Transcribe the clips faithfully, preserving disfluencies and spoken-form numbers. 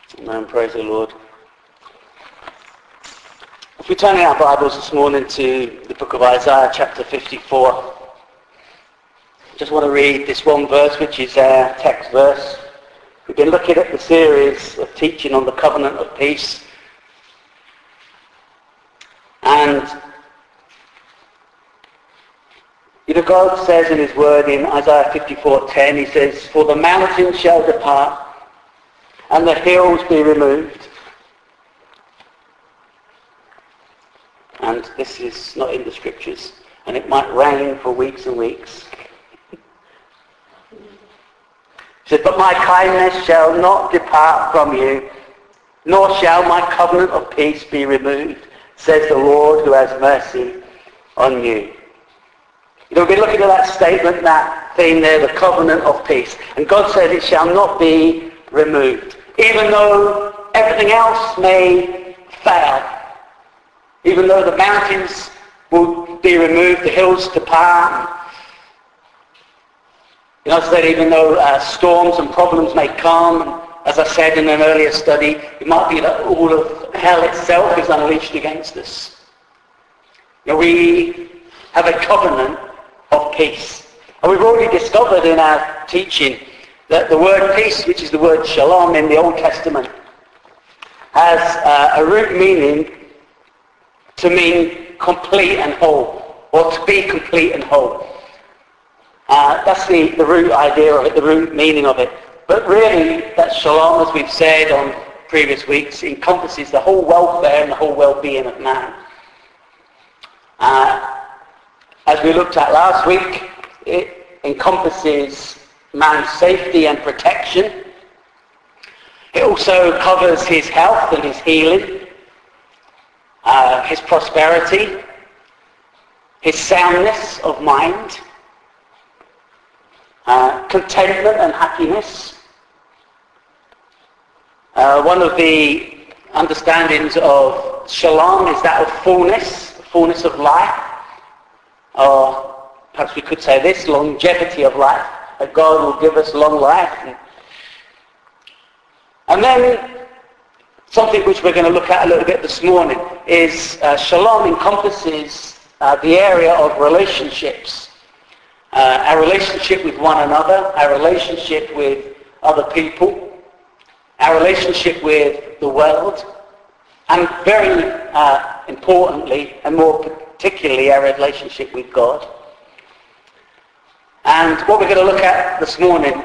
Amen. Praise the Lord. If we turn in our Bibles this morning to the book of Isaiah, chapter fifty-four, I just want to read this one verse, which is our text verse. We've been looking at the series of teaching on the covenant of peace. And, you know, God says in his word in Isaiah fifty-four ten, he says, "For the mountains shall depart, and the hills be removed." And this is not in the scriptures, and it might rain for weeks and weeks. He said, "But my kindness shall not depart from you, nor shall my covenant of peace be removed, says the Lord who has mercy on you." You know, we've been looking at that statement, that theme there, the covenant of peace. And God said it shall not be removed. Even though everything else may fail, even though the mountains will be removed, the hills depart. You know, I said even though uh, storms and problems may come, and as I said in an earlier study, it might be that all of hell itself is unleashed against us. You know, we have a covenant of peace. And we've already discovered in our teaching that the word peace, which is the word shalom in the Old Testament, has uh, a root meaning to mean complete and whole, or to be complete and whole. Uh, that's the, the root idea of it, the root meaning of it. But really, that shalom, as we've said on previous weeks, encompasses the whole welfare and the whole well-being of man. Uh, as we looked at last week, it encompasses man's safety and protection. It also covers his health and his healing, uh, his prosperity, his soundness of mind, uh, contentment and happiness. Uh, one of the understandings of shalom is that of fullness, fullness of life, or perhaps we could say this, longevity of life, that God will give us long life. And, and then something which we're going to look at a little bit this morning is uh, shalom encompasses uh, the area of relationships. Uh, our relationship with one another, our relationship with other people, our relationship with the world, and very uh, importantly, and more particularly, our relationship with God. And what we're going to look at this morning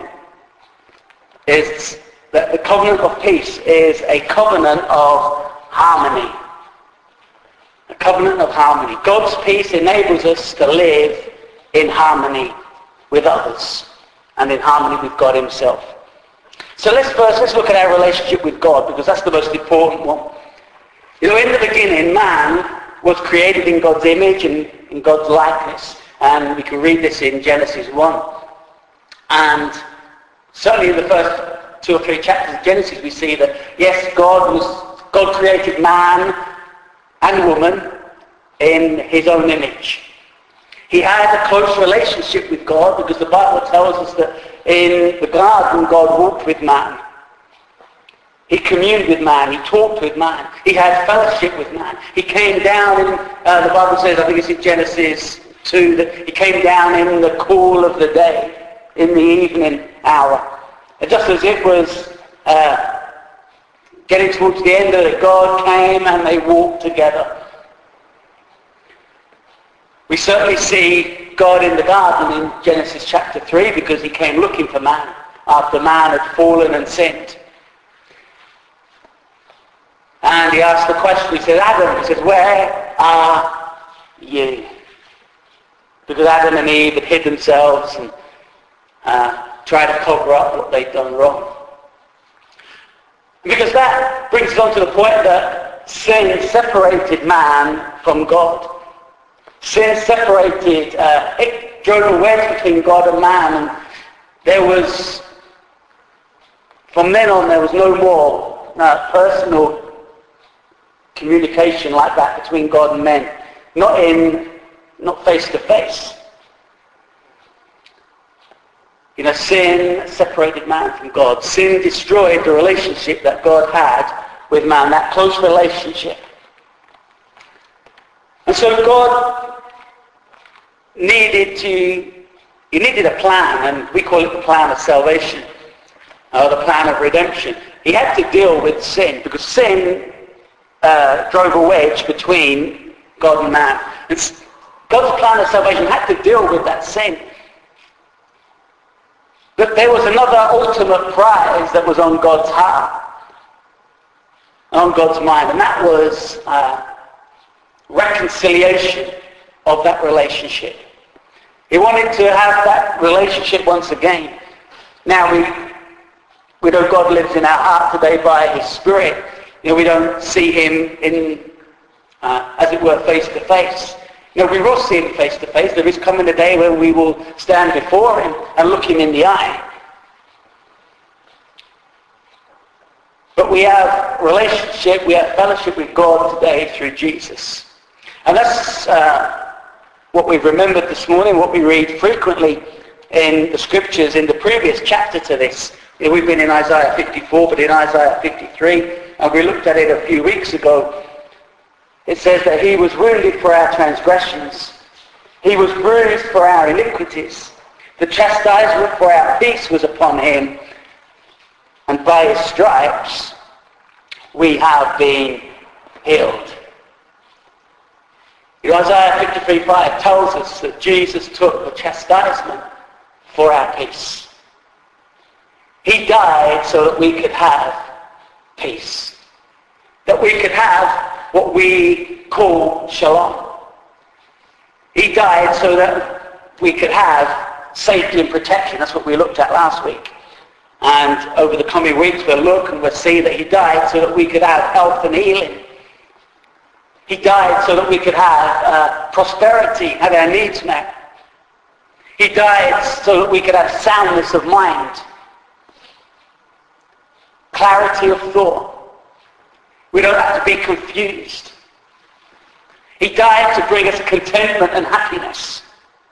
is that the covenant of peace is a covenant of harmony. A covenant of harmony. God's peace enables us to live in harmony with others and in harmony with God himself. So let's first, let's look at our relationship with God, because that's the most important one. You know, in the beginning, man was created in God's image and in God's likeness. And we can read this in Genesis one. And certainly in the first two or three chapters of Genesis, we see that, yes, God was God created man and woman in his own image. He had a close relationship with God, because the Bible tells us that in the garden God walked with man. He communed with man. He talked with man. He had fellowship with man. He came down in, uh, the Bible says, I think it's in Genesis two, that he came down in the cool of the day, in the evening hour. And just as it was uh, getting towards the end of it, God came and they walked together. We certainly see God in the garden in Genesis chapter three, because he came looking for man after man had fallen and sinned. And he asked the question, he said, Adam, he said, where are you? Because Adam and Eve had hid themselves and uh, tried to cover up what they'd done wrong. Because that brings us on to the point that sin separated man from God. Sin separated, uh, it drove a wedge between God and man, and there was, from then on, there was no more uh, personal communication like that between God and men. Not in, not face to face. You know, sin separated man from God. Sin destroyed the relationship that God had with man, that close relationship. And so God needed to, he needed a plan, and we call it the plan of salvation, or the plan of redemption. He had to deal with sin, because sin uh, drove a wedge between God and man. And God's plan of salvation had to deal with that sin. But there was another ultimate prize that was on God's heart, on God's mind, and that was uh, reconciliation of that relationship. He wanted to have that relationship once again. Now we we know God lives in our heart today by his Spirit. You know, we don't see him in, uh, as it were, face to face. You know, we will see him face to face. There is coming a day when we will stand before him and look him in the eye. But we have relationship, we have fellowship with God today through Jesus. And that's uh, what we've remembered this morning, what we read frequently in the scriptures in the previous chapter to this. You know, we've been in Isaiah fifty-four, but in Isaiah fifty-three, and we looked at it a few weeks ago. It says that he was wounded for our transgressions. He was bruised for our iniquities. The chastisement for our peace was upon him, and by his stripes we have been healed. You know, Isaiah fifty-three five tells us that Jesus took the chastisement for our peace. He died so that we could have peace. That we could have what we call shalom. He died so that we could have safety and protection. That's what we looked at last week. And over the coming weeks we'll look and we'll see that he died so that we could have health and healing. He died so that we could have uh, prosperity, have our needs met. He died so that we could have soundness of mind, clarity of thought. We don't have to be confused. He died to bring us contentment and happiness.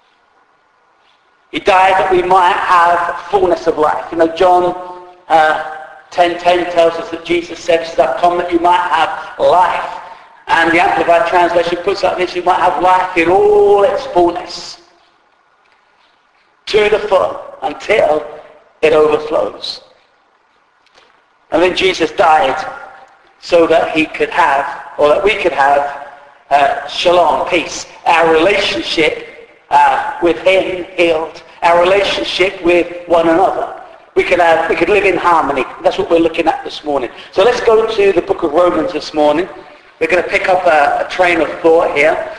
He died that we might have fullness of life. You know, John uh, ten ten tells us that Jesus said, "I've come that you might have life." And the Amplified Translation puts up this, you might have life in all its fullness. To the full, until it overflows. And then Jesus died so that he could have, or that we could have, uh, shalom, peace. Our relationship uh, with him healed. Our relationship with one another. We could have, we could live in harmony. That's what we're looking at this morning. So let's go to the book of Romans this morning. We're going to pick up a, a train of thought here.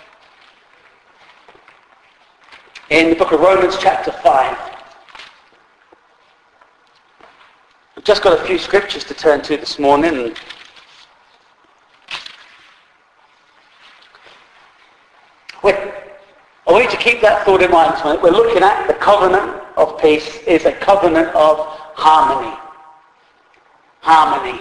In the book of Romans chapter five. We've just got a few scriptures to turn to this morning. We're, I want you to keep that thought in mind this morning. We're looking at the covenant of peace is a covenant of harmony. Harmony.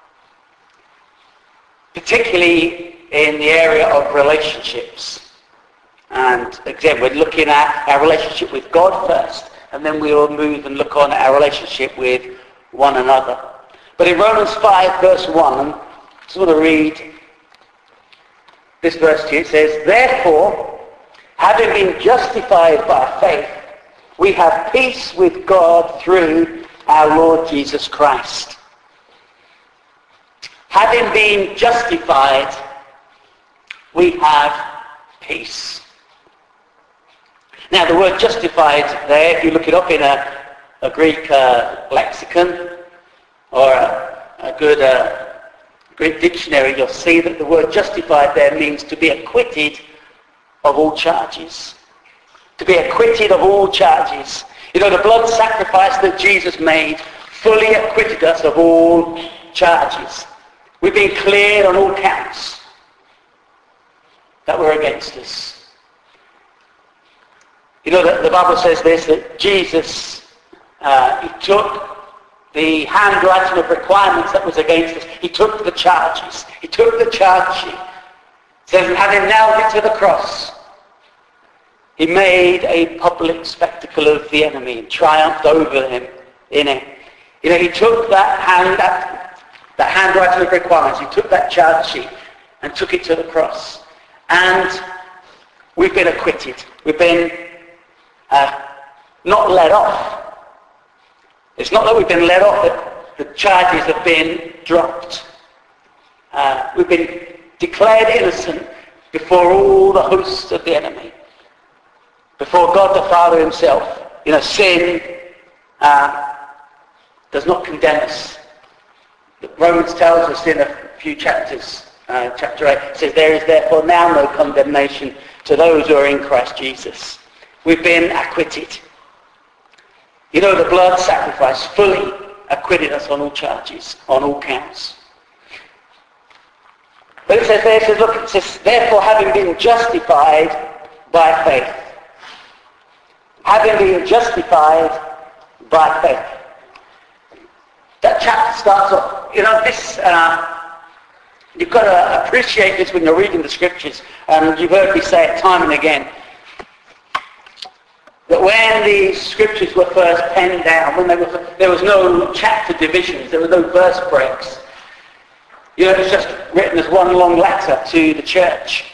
Particularly in the area of relationships. And again, we're looking at our relationship with God first, and then we'll move and look on at our relationship with one another. But in Romans five verse one, I just want to read this verse to you. It says, "Therefore, having been justified by faith, we have peace with God through our Lord Jesus Christ." Having been justified, we have peace. Now the word justified there, if you look it up in a, a Greek uh, lexicon or a, a good uh, Greek dictionary, you'll see that the word justified there means to be acquitted of all charges. To be acquitted of all charges. You know, the blood sacrifice that Jesus made fully acquitted us of all charges. We've been cleared on all counts that were against us. You know, the, the Bible says this, that Jesus, uh, he took the handwriting of requirements that was against us. He took the charges. He took the charge sheet. It says, having nailed it to the cross, he made a public spectacle spectacle of the enemy and triumphed over him in it. You know, he took that hand, that, that handwriting of requirements, he took that charge sheet and took it to the cross. And we've been acquitted. We've been uh, not let off. It's not that we've been let off, that the charges have been dropped. Uh, we've been declared innocent before all the hosts of the enemy. Before God the Father himself. You know, sin uh, does not condemn us. Romans tells us in a few chapters, uh, chapter eight, it says, there is therefore now no condemnation to those who are in Christ Jesus. We've been acquitted. You know, the blood sacrifice fully acquitted us on all charges, on all counts. But it says there, it says, look, it says, therefore having been justified by faith. Having been justified by faith. That chapter starts off, you know, this, uh, you've got to appreciate this when you're reading the scriptures, and you've heard me say it time and again, that when the scriptures were first penned down, when there was, there was no chapter divisions, there were no verse breaks, you know, it was just written as one long letter to the church.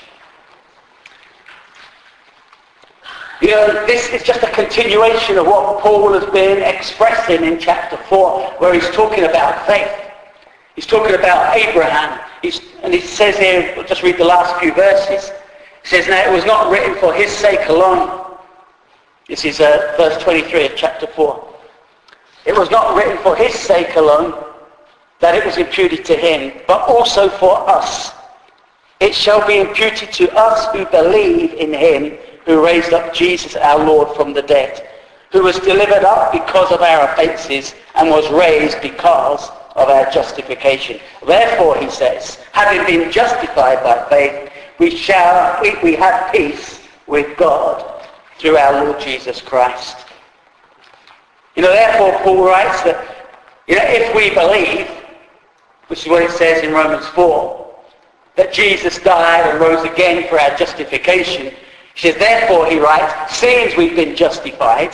You know, this is just a continuation of what Paul has been expressing in chapter four, where he's talking about faith. He's talking about Abraham. He's, and he says here, we'll just read the last few verses. He says, now it was not written for his sake alone. This is uh, verse twenty-three of chapter four. It was not written for his sake alone that it was imputed to him, but also for us. It shall be imputed to us who believe in him who raised up Jesus our Lord from the dead, who was delivered up because of our offences and was raised because of our justification. Therefore, he says, having been justified by faith, we shall we, we have peace with God through our Lord Jesus Christ. You know, therefore, Paul writes that, you know, if we believe, which is what it says in Romans four, that Jesus died and rose again for our justification. He says, therefore, he writes, seeing we've been justified,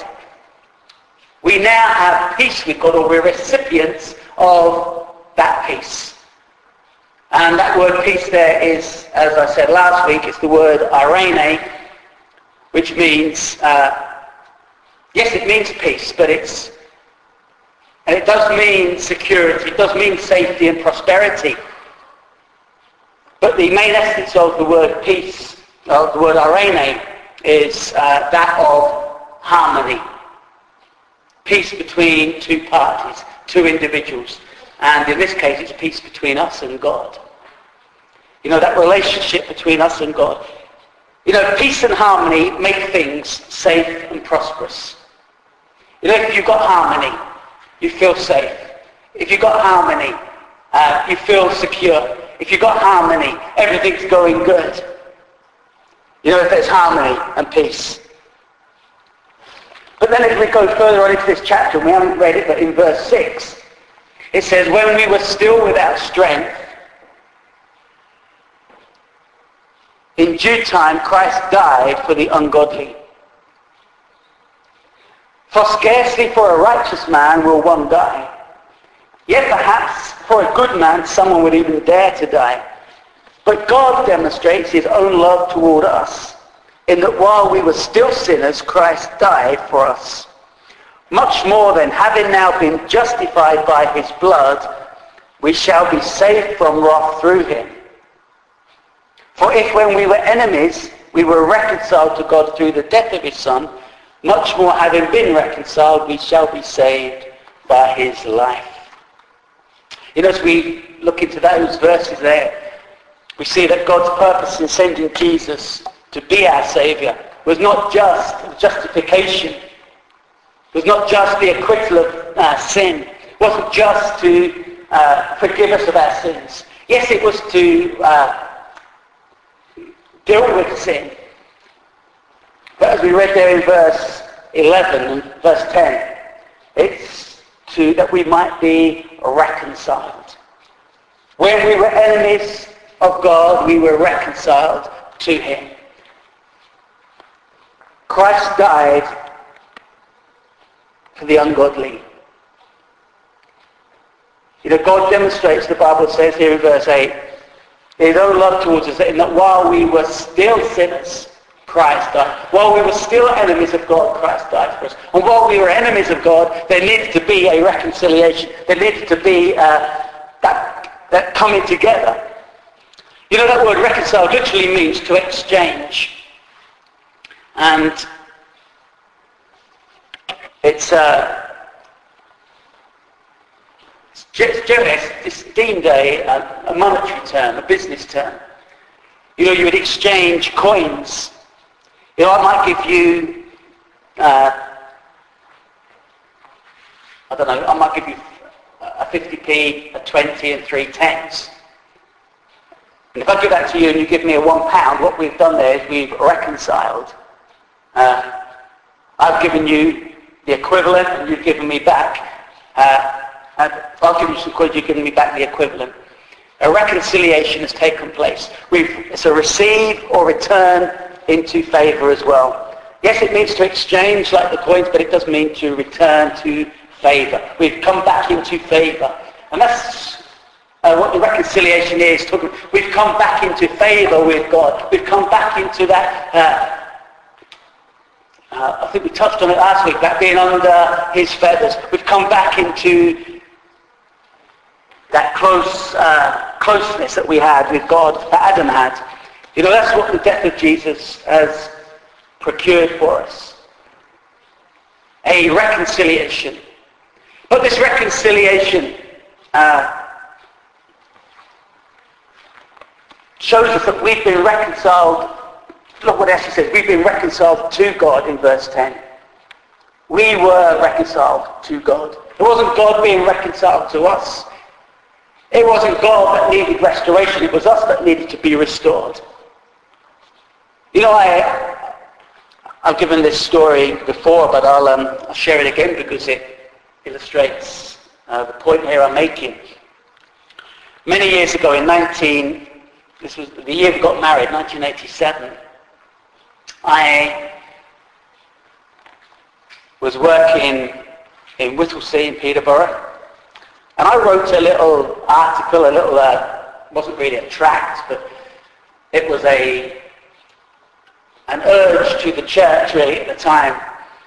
we now have peace with God, or we're recipients of that peace. And that word peace there is, as I said last week, it's the word irene, which means, uh, yes, it means peace, but it's, and it does mean security, it does mean safety and prosperity. But the main essence of the word peace, of the word irene, is uh, that of harmony. Peace between two parties, two individuals. And in this case, it's peace between us and God. You know, that relationship between us and God. You know, peace and harmony make things safe and prosperous. You know, if you've got harmony, you feel safe. If you've got harmony, uh, you feel secure. If you've got harmony, everything's going good. You know, if there's harmony and peace. But then if we go further on into this chapter, and we haven't read it, but in verse six, it says, when we were still without strength, in due time Christ died for the ungodly. For scarcely for a righteous man will one die. Yet perhaps for a good man someone would even dare to die. But God demonstrates his own love toward us, in that while we were still sinners, Christ died for us. Much more then, having now been justified by his blood, we shall be saved from wrath through him. For if when we were enemies, we were reconciled to God through the death of his Son, much more having been reconciled, we shall be saved by his life. You know, as we look into those verses there, we see that God's purpose in sending Jesus to be our Saviour was not just justification, was not just the acquittal of uh, sin, it wasn't just to uh, forgive us of our sins. Yes, it was to uh, deal with sin. But as we read there in verse eleven and verse ten, it's to that we might be reconciled. When we were enemies of God, we were reconciled to him. Christ died for the ungodly. You know, God demonstrates, the Bible says here in verse eight, his own love towards us, in that while we were still sinners, Christ died. While we were still enemies of God, Christ died for us. And while we were enemies of God, there needed to be a reconciliation. There needed to be uh, that, that coming together. You know, that word reconcile literally means to exchange. And it's, uh, it's, it's deemed a, a monetary term, a business term. You know, you would exchange coins. You know, I might give you, uh, I don't know, I might give you a fifty p, a twenty and three tens. And if I give that to you and you give me a one pound, what we've done there is we've reconciled. Uh, I've given you the equivalent and you've given me back. Uh, and I'll give you some coins, you've given me back the equivalent. A reconciliation has taken place. We've, it's a receive or return into favour as well. Yes, it means to exchange like the coins, but it does mean to return to favour. We've come back into favour. And that's uh, what the reconciliation is. We've come back into favour with God. We've come back into that, uh, uh, I think we touched on it last week, that being under his feathers. We've come back into that close uh, closeness that we had with God, that Adam had. You know, that's what the death of Jesus has procured for us. A reconciliation. But this reconciliation uh, shows us that we've been reconciled. Look what else he says. We've been reconciled to God in verse ten. We were reconciled to God. It wasn't God being reconciled to us. It wasn't God that needed restoration. It was us that needed to be restored. You know, I, I've given this story before, but I'll, um, I'll share it again because it illustrates uh, the point here I'm making. Many years ago in nineteen, this was the year we got married, nineteen eighty-seven, I was working in Whittlesea in Peterborough, and I wrote a little article, a little, uh, wasn't really a tract, but it was a an urge to the church really at the time.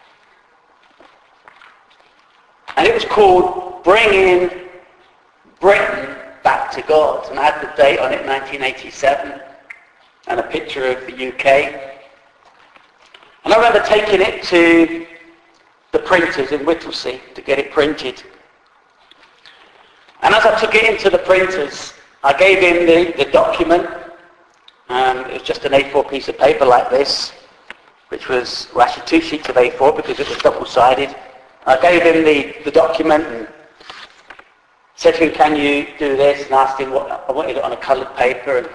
And it was called Bringing Britain Back to God. And I had the date on it, nineteen eighty-seven, and a picture of the U K. And I remember taking it to the printers in Whittlesea to get it printed. And as I took it into the printers, I gave him the, the document. Um, it was just an A four piece of paper like this, which was well, actually two sheets of A four because it was double-sided. I gave him the, the document and said to him, can you do this? And asked him what I wanted it on a coloured paper. And,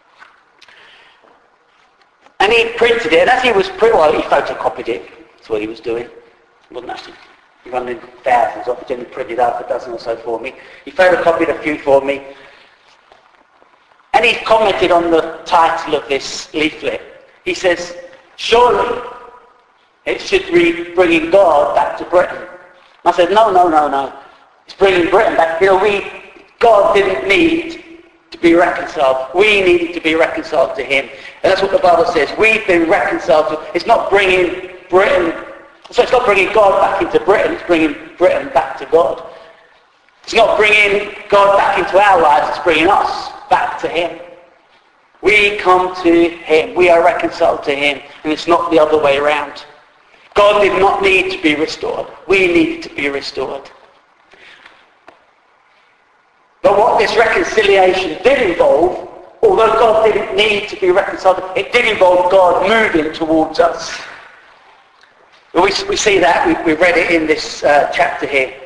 and he printed it, and as he was printing, well, he photocopied it. That's what he was doing. He wasn't actually running thousands off it, and he printed out a dozen or so for me. He photocopied a few for me. And he commented on the title of this leaflet. He says, surely it should read Bringing God Back to Britain. And I said, no, no, no, no. It's bringing Britain back. You know, we, God didn't need to be reconciled. We needed to be reconciled to him. And that's what the Bible says. We've been reconciled to. It's not bringing Britain, so it's not bringing God back into Britain. It's bringing Britain back to God. It's not bringing God back into our lives. It's bringing us back to him. We come to him. We are reconciled to him. And it's not the other way around. God did not need to be restored. We needed to be restored. But what this reconciliation did involve, although God didn't need to be reconciled, it did involve God moving towards us. We, we see that. We, we read it in this uh, chapter here.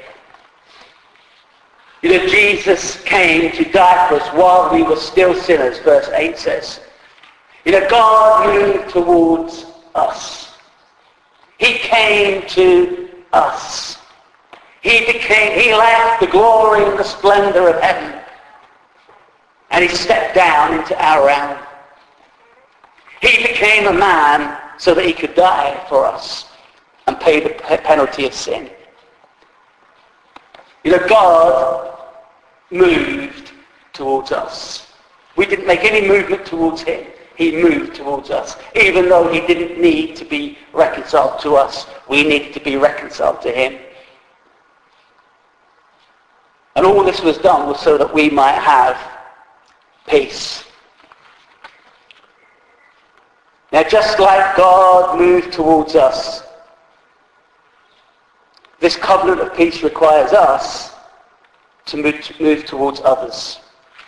You know, Jesus came to die for us while we were still sinners, verse eight says. You know, God moved towards us. He came to us. He became, he left the glory and the splendor of heaven. And he stepped down into our realm. He became a man so that he could die for us and pay the penalty of sin. You know, God moved towards us. We didn't make any movement towards him. He moved towards us. Even though he didn't need to be reconciled to us, we needed to be reconciled to him. And all this was done was so that we might have peace. Now, just like God moved towards us, this covenant of peace requires us to move, to move towards others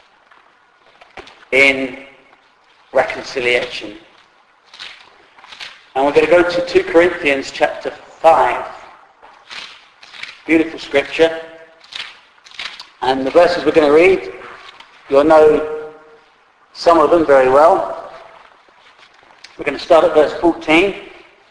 in reconciliation. And we're going to go to two Corinthians chapter five. Beautiful scripture. And the verses we're going to read, you'll know some of them very well. We're going to start at verse fourteen.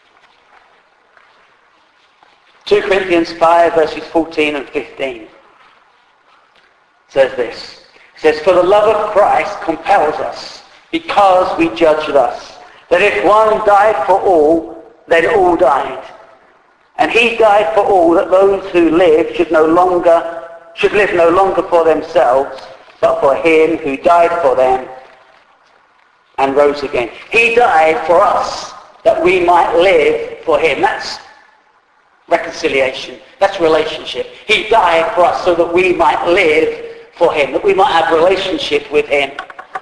two Corinthians five, verses fourteen and fifteen. It says this. It says, "For the love of Christ compels us, because we judge thus, that if one died for all, then all died. And he died for all, that those who live should no longer should live no longer for themselves, but for him who died for them and rose again." He died for us, that we might live for him. That's reconciliation. That's relationship. He died for us so that we might live for him, that we might have relationship with him.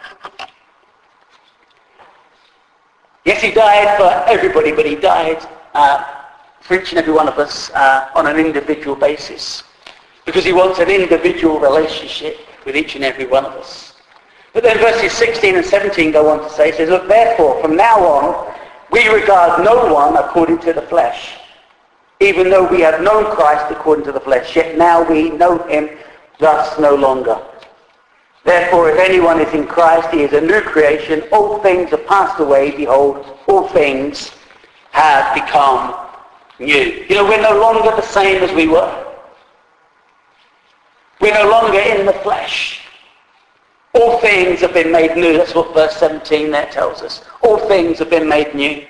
Yes, he died for everybody, but he died uh, for each and every one of us uh, on an individual basis, because he wants an individual relationship with each and every one of us. But then verses sixteen and seventeen go on to say, it says, "Look, therefore, from now on, we regard no one according to the flesh. Even though we have known Christ according to the flesh, yet now we know him thus no longer. Therefore, if anyone is in Christ, he is a new creation. All things are passed away. Behold, all things have become new." You know, we're no longer the same as we were. We're no longer in the flesh. All things have been made new. That's what verse seventeen there tells us. All things have been made new.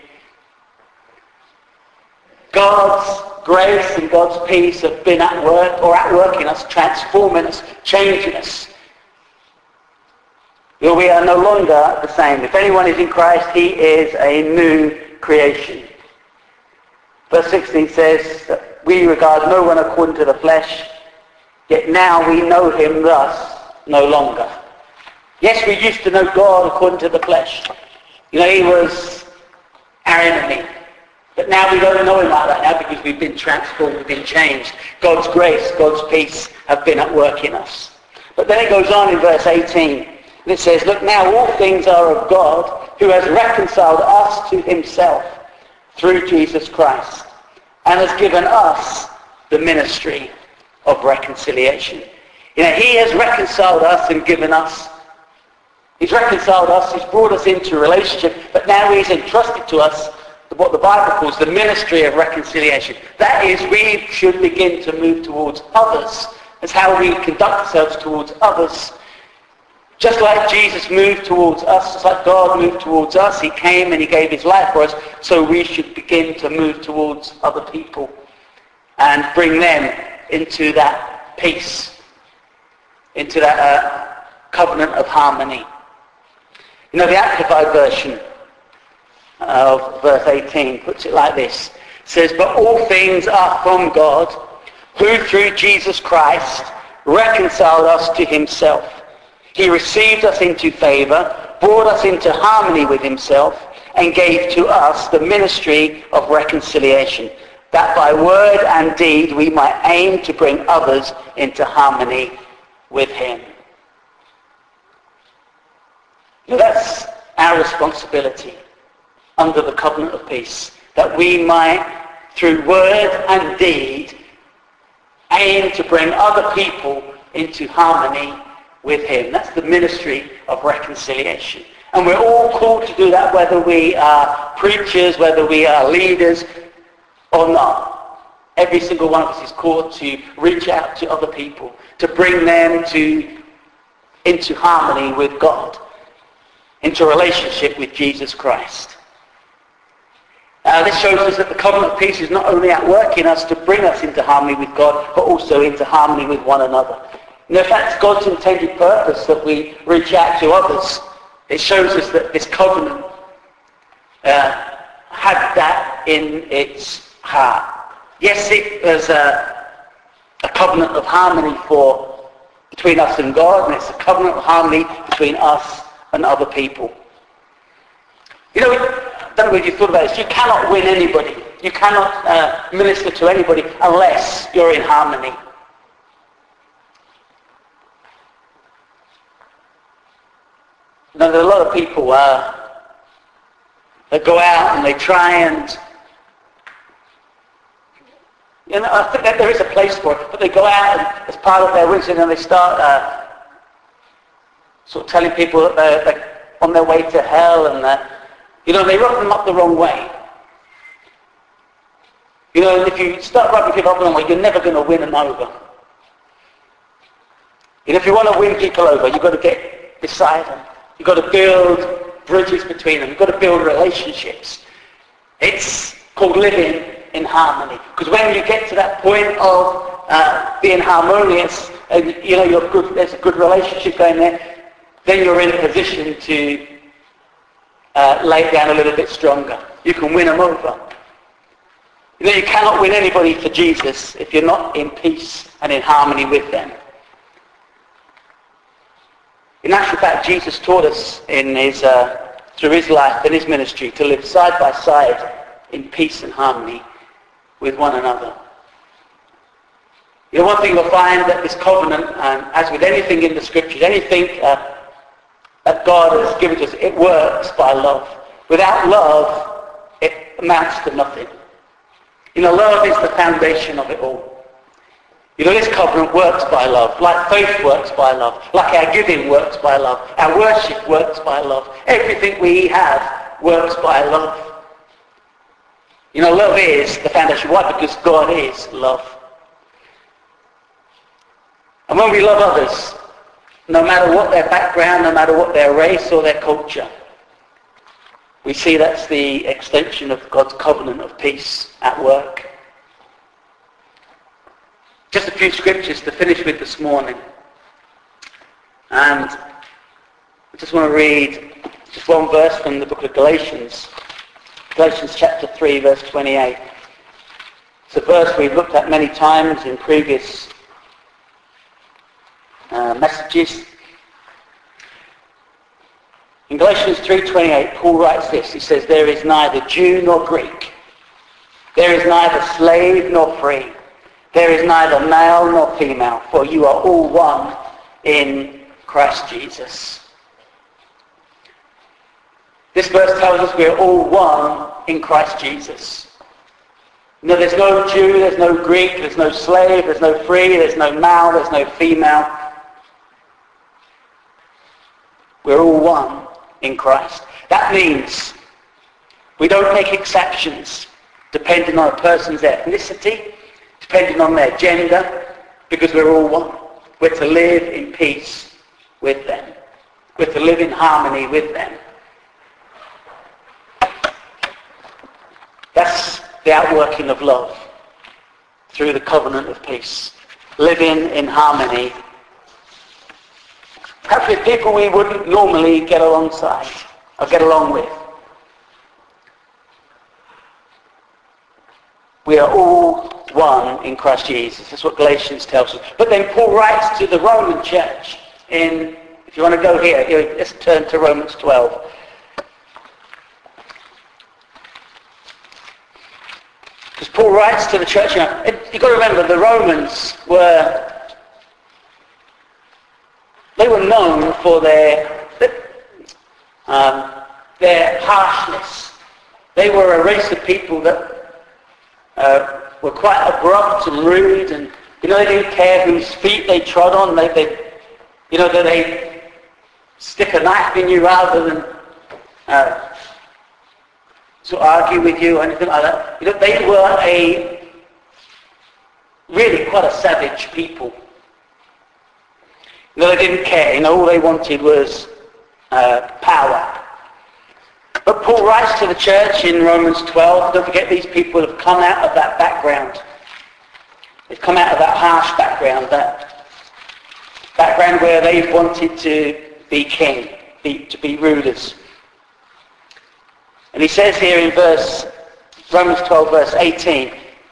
God's grace and God's peace have been at work, or at work in us, transforming us, changing us. You know, we are no longer the same. If anyone is in Christ, he is a new creation. Verse sixteen says that we regard no one according to the flesh, yet now we know him thus no longer. Yes, we used to know God according to the flesh. You know, he was our enemy. But now we don't know him like that now, because we've been transformed, we've been changed. God's grace, God's peace have been at work in us. But then it goes on in verse eighteen, and it says, "Look, now all things are of God, who has reconciled us to himself through Jesus Christ, and has given us the ministry of reconciliation." You know, he has reconciled us and given us. He's reconciled us, he's brought us into a relationship, but now he's entrusted to us what the Bible calls the ministry of reconciliation. That is, we should begin to move towards others. That's how we conduct ourselves towards others. Just like Jesus moved towards us, just like God moved towards us, he came and he gave his life for us, so we should begin to move towards other people and bring them into that peace, into that uh, covenant of harmony. You know, the Amplified Version of verse eighteen puts it like this. It says, "But all things are from God, who through Jesus Christ reconciled us to himself. He received us into favor, brought us into harmony with himself, and gave to us the ministry of reconciliation, that by word and deed we might aim to bring others into harmony with him." Now that's our responsibility under the covenant of peace, that we might, through word and deed, aim to bring other people into harmony with him. That's the ministry of reconciliation. And we're all called to do that, whether we are preachers, whether we are leaders or not. Every single one of us is called to reach out to other people, to bring them to into harmony with God, into relationship with Jesus Christ. Uh, this shows us that the covenant of peace is not only at work in us to bring us into harmony with God, but also into harmony with one another. And in fact, it's God's intended purpose that we reach out to others. It shows us that this covenant uh, had that in its heart. Yes, it was a, a covenant of harmony for between us and God, and it's a covenant of harmony between us and other people. You know, I don't know if you thought about this, you cannot win anybody. You cannot uh, minister to anybody unless you're in harmony. Now, there are a lot of people uh, that go out and they try and, you know, I think that there is a place for it, but they go out and as part of their wisdom and they start uh, sort of telling people that they're, they're on their way to hell, and that, you know, they rub them up the wrong way. You know, and if you start rubbing people up the wrong way, you're never going to win them over. And if you want to win people over, you've got to get beside them. You've got to build bridges between them. You've got to build relationships. It's called living in harmony. Because when you get to that point of uh, being harmonious, and you know you're good, there's a good relationship going there, then you're in a position to uh, lay it down a little bit stronger. You can win them over. You know, you cannot win anybody for Jesus if you're not in peace and in harmony with them. In actual fact, Jesus taught us in his, uh, through his life and his ministry to live side by side in peace and harmony with one another. You know, one thing you'll find that this covenant, um, as with anything in the scriptures, anything uh, that God has given to us, it works by love. Without love, it amounts to nothing. You know, love is the foundation of it all. You know, this covenant works by love, like faith works by love, like our giving works by love, our worship works by love. Everything we have works by love. You know, love is the foundation. Why? Because God is love. And when we love others, no matter what their background, no matter what their race or their culture, we see that's the extension of God's covenant of peace at work. Just a few scriptures to finish with this morning. And I just want to read just one verse from the book of Galatians. Galatians chapter three, verse twenty-eight. It's a verse we've looked at many times in previous uh, messages. In Galatians three twenty-eight, Paul writes this. He says, "There is neither Jew nor Greek. There is neither slave nor free. There is neither male nor female, for you are all one in Christ Jesus." This verse tells us we are all one in Christ Jesus. You know, there's no Jew, there's no Greek, there's no slave, there's no free, there's no male, there's no female. We're all one in Christ. That means we don't make exceptions depending on a person's ethnicity, depending on their gender, because we're all one. We're to live in peace with them. We're to live in harmony with them. That's the outworking of love through the covenant of peace. Living in harmony. Perhaps with people we wouldn't normally get alongside or get along with. We are all one in Christ Jesus. That's what Galatians tells us. But then Paul writes to the Roman church in, if you want to go here, here let's turn to Romans twelve. Because Paul writes to the church, you know, you've got to remember the Romans were, they were known for their, um, their harshness. They were a race of people that uh, were quite abrupt and rude, and you know, they didn't care whose feet they trod on. They, they you know, that they stick a knife in you rather than uh, to argue with you or anything like that. You know, they were a really quite a savage people. You know, they didn't care. You know, all they wanted was uh, power. But Paul writes to the church in Romans twelve, don't forget these people have come out of that background. They've come out of that harsh background, that background where they've wanted to be king, be, to be rulers. And he says here in verse, Romans twelve verse eighteen,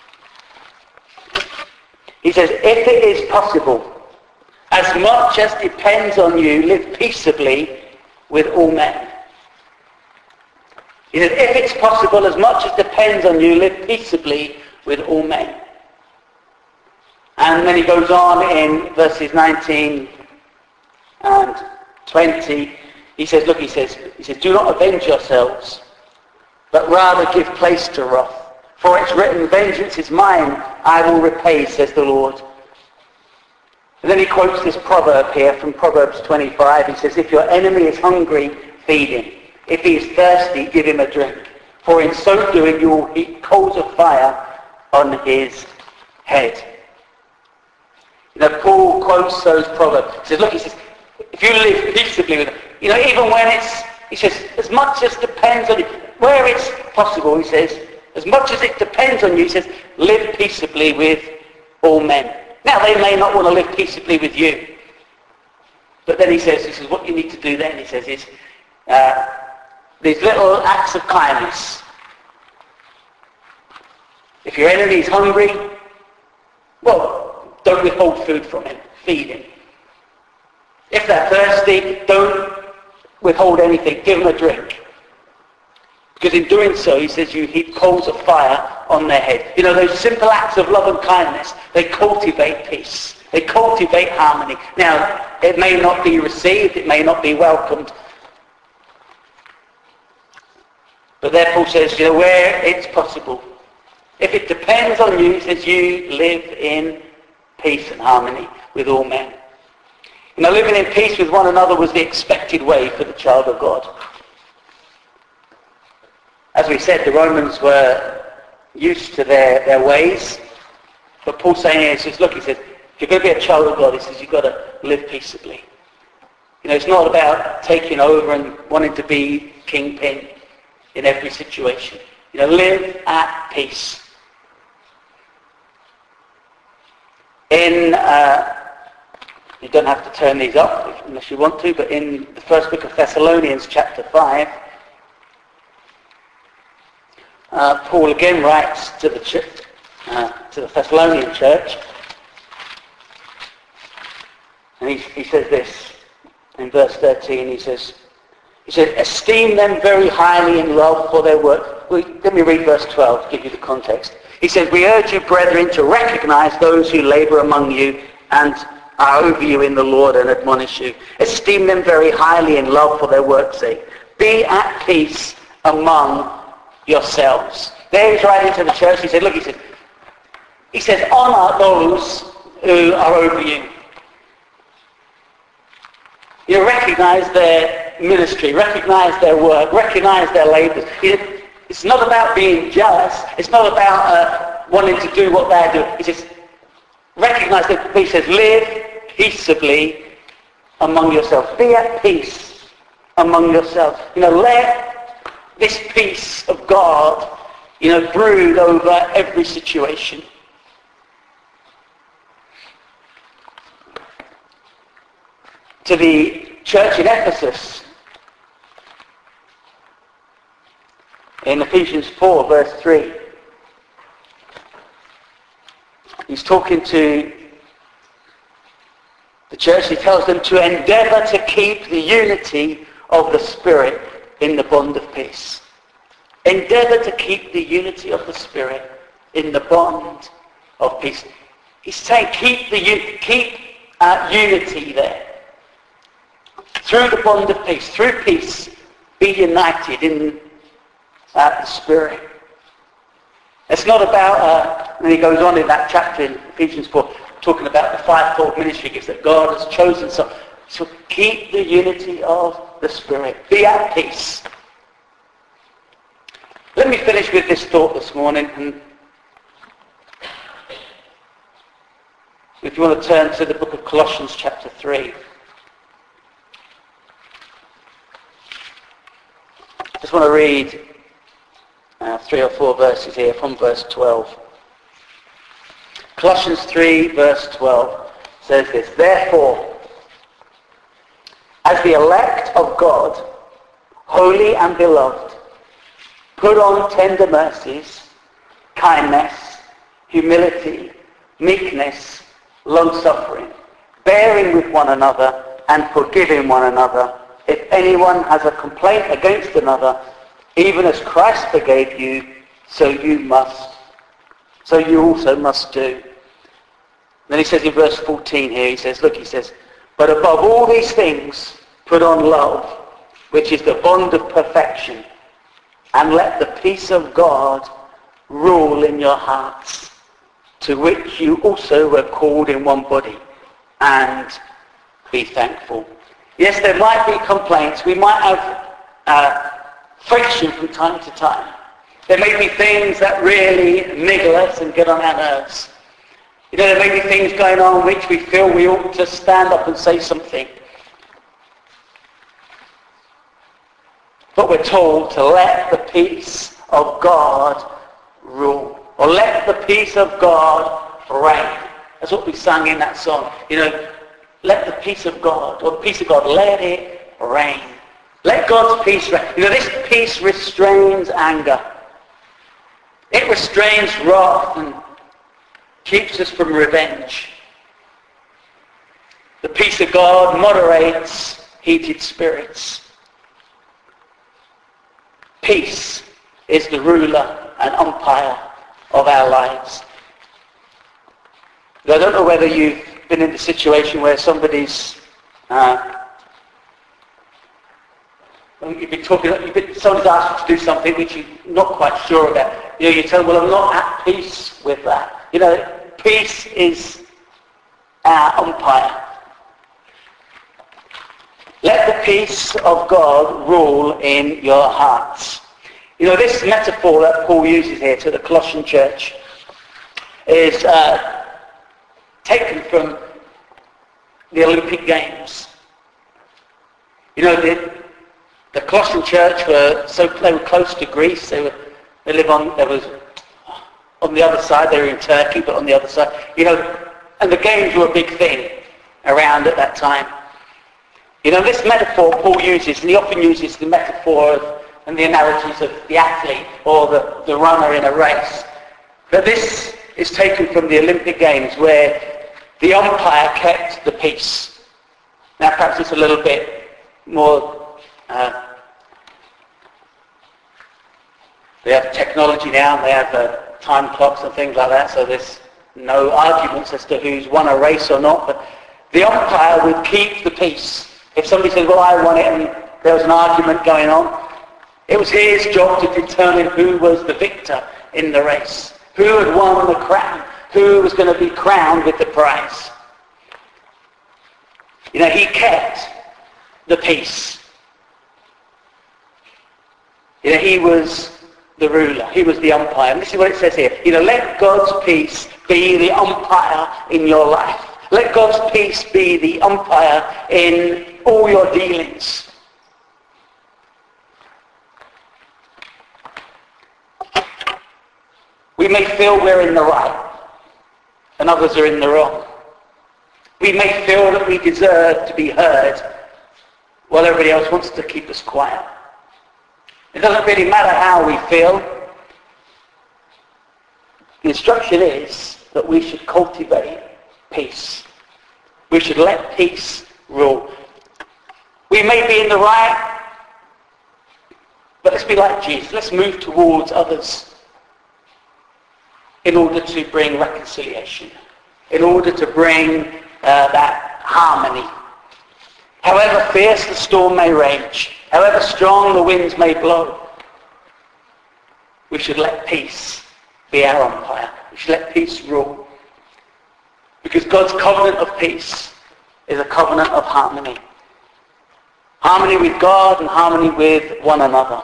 he says, if it is possible, as much as depends on you, live peaceably with all men. He says, if it's possible, as much as depends on you, live peaceably with all men. And then he goes on in verses nineteen and twenty. He says, look, he says, he says, do not avenge yourselves, but rather give place to wrath. For it's written, vengeance is mine, I will repay, says the Lord. And then he quotes this proverb here from Proverbs twenty-five. He says, if your enemy is hungry, feed him. If he is thirsty, give him a drink. For in so doing, you will heap coals of fire on his head. You know, Paul quotes those proverbs. He says, look, he says, if you live peaceably with them, you know, even when it's, he says, as much as depends on you, where it's possible, he says, as much as it depends on you, he says, live peaceably with all men. Now, they may not want to live peaceably with you. But then he says, this is what you need to do then, he says, is uh, these little acts of kindness. If your enemy is hungry, well, don't withhold food from him. Feed him. If they're thirsty, don't withhold anything. Give them a drink. Because in doing so, he says, you heap coals of fire on their head. You know, those simple acts of love and kindness, they cultivate peace. They cultivate harmony. Now, it may not be received, it may not be welcomed. But there Paul says, you know, where it's possible, if it depends on you, he says, you live in peace and harmony with all men. You know, living in peace with one another was the expected way for the child of God. As we said, the Romans were used to their, their ways. But Paul's saying here, he says, look, he says, if you're going to be a child of God, he says, you've got to live peaceably. You know, it's not about taking over and wanting to be kingpin in every situation. You know, live at peace. In, uh, you don't have to turn these up unless you want to, but in the first book of Thessalonians, chapter five, uh, Paul again writes to the church, uh, to the Thessalonian church, and he, he says this in verse thirteen. He says, he says, esteem them very highly in love for their work. Well, let me read verse twelve to give you the context. He says, we urge you, brethren, to recognize those who labor among you and are over you in the Lord and admonish you. Esteem them very highly in love for their work's sake. Be at peace among yourselves. There he's writing to the church. He said, look, he said, he says, honor those who are over you. You recognize their ministry, recognize their work, recognize their labors. It's not about being jealous. It's not about uh, wanting to do what they're doing. He says, recognize that. He says, live peaceably among yourselves. Be at peace among yourselves. You know, let this peace of God, you know, brood over every situation. To the church in Ephesus, in Ephesians four, verse three, he's talking to the church. He tells them to endeavor to keep the unity of the Spirit in the bond of peace. Endeavor to keep the unity of the Spirit in the bond of peace. He's saying keep the keep uh, unity there. Through the bond of peace, through peace, be united in uh, the Spirit. It's not about, uh, and he goes on in that chapter in Ephesians four, talking about the fivefold ministry gifts that God has chosen. So, so keep the unity of the Spirit. Be at peace. Let me finish with this thought this morning. And if you want to turn to the book of Colossians chapter three. just want to read uh, three or four verses here from verse twelve. Colossians three, verse twelve says this: Therefore, as the elect of God, holy and beloved, put on tender mercies, kindness, humility, meekness, long-suffering, bearing with one another and forgiving one another. If anyone has a complaint against another, even as Christ forgave you, so you must, so you also must do. Then he says in verse fourteen here, he says, look, he says, but above all these things, put on love, which is the bond of perfection, and let the peace of God rule in your hearts, to which you also were called in one body, and be thankful. Yes, there might be complaints. We might have uh, friction from time to time. There may be things that really niggle us and get on our nerves. You know, there may be things going on which we feel we ought to stand up and say something. But we're told to let the peace of God rule. Or let the peace of God reign. That's what we sang in that song. You know, let the peace of God, or the peace of God, let it reign. Let God's peace reign. You know, this peace restrains anger. It restrains wrath and keeps us from revenge. The peace of God moderates heated spirits. Peace is the ruler and umpire of our lives. I don't know whether you've been in the situation where somebody's uh, you've been talking, you've been, someone's asked you to do something which you're not quite sure about. You know, you tell them, well, I'm not at peace with that. You know, peace is our umpire. Let the peace of God rule in your hearts. You know, this metaphor that Paul uses here to the Colossian church is uh, taken from the Olympic Games. You know, the, the Colossian church were so they were close to Greece. They were they live on there was on the other side. They were in Turkey, but on the other side, you know, and the games were a big thing around at that time. You know, this metaphor Paul uses, and he often uses the metaphor of, and the analogies of the athlete or the, the runner in a race. But this is taken from the Olympic Games where the umpire kept the peace. Now perhaps it's a little bit more, uh, they have technology now, they have uh, time clocks and things like that, so there's no arguments as to who's won a race or not, but the umpire would keep the peace. If somebody said, well, I won it, and there was an argument going on, it was his job to determine who was the victor in the race, who had won the crown, who was going to be crowned with the prize. You know, he kept the peace. You know, he was the ruler. He was the umpire. And this is what it says here. You know, let God's peace be the umpire in your life. Let God's peace be the umpire in all your dealings. We may feel we're in the right, and others are in the wrong. We may feel that we deserve to be heard, while everybody else wants to keep us quiet. It doesn't really matter how we feel. The instruction is that we should cultivate peace. We should let peace rule. We may be in the right, but let's be like Jesus. Let's move towards others in order to bring reconciliation, in order to bring uh, that harmony. However fierce the storm may rage, however strong the winds may blow, we should let peace be our umpire. We should let peace rule. Because God's covenant of peace is a covenant of harmony. Harmony with God and harmony with one another.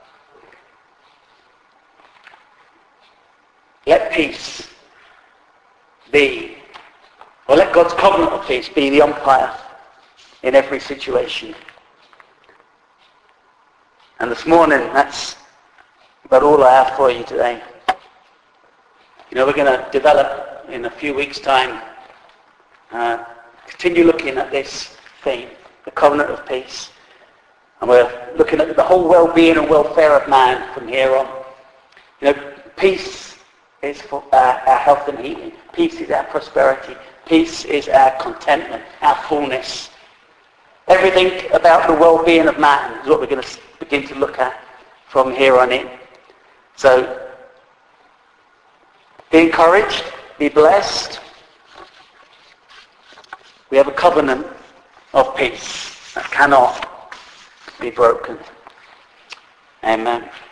Let peace be, or let God's covenant of peace be the umpire in every situation. And this morning, that's about all I have for you today. You know, we're going to develop in a few weeks' time, uh, continue looking at this theme, the covenant of peace. And we're looking at the whole well-being and welfare of man from here on. You know, peace is for uh, our health and healing. Peace is our prosperity. Peace is our contentment, our fullness. Everything about the well-being of man is what we're going to begin to look at from here on in. So, be encouraged, be blessed. We have a covenant of peace that cannot be broken. Amen.